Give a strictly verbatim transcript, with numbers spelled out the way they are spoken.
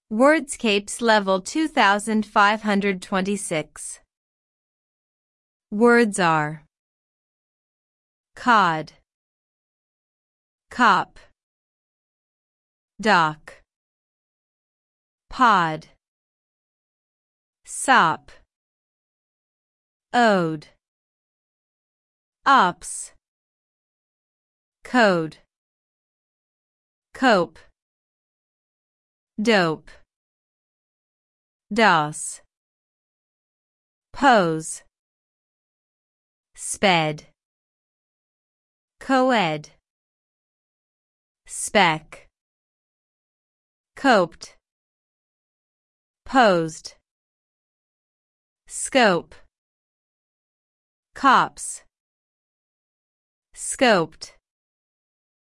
Wordscapes Level two thousand five hundred twenty-six. Words are cod, cop, dock, pod, sop, ode, ops, code, cope, dope, dos, pose, sped, coed, spec, coped, posed, scope, cops, scoped,